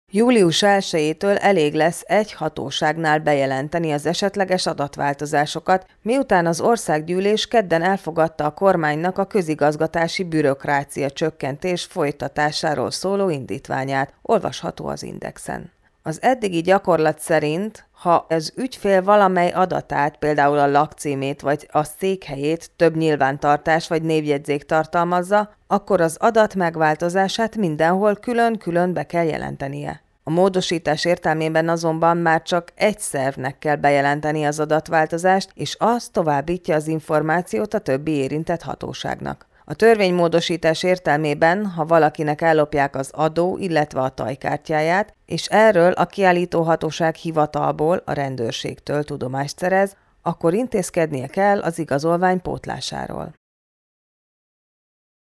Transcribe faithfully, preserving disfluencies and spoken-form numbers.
július elsejétől elég lesz egy hatóságnál bejelenteni az esetleges adatváltozásokat, miután az országgyűlés kedden elfogadta a kormánynak a közigazgatási bürokrácia csökkentés folytatásáról szóló indítványát, olvasható az Indexen. Az eddigi gyakorlat szerint, ha az ügyfél valamely adatát, például a lakcímét vagy a székhelyét több nyilvántartás vagy névjegyzék tartalmazza, akkor az adat megváltozását mindenhol külön-külön be kell jelentenie. A módosítás értelmében azonban már csak egy szervnek kell bejelenteni az adatváltozást, és az továbbítja az információt a többi érintett hatóságnak. A törvénymódosítás értelmében, ha valakinek ellopják az adó, illetve a tajkártyáját, és erről a kiállítóhatóság hivatalból, a rendőrségtől tudomást szerez, akkor intézkednie kell az igazolvány pótlásáról.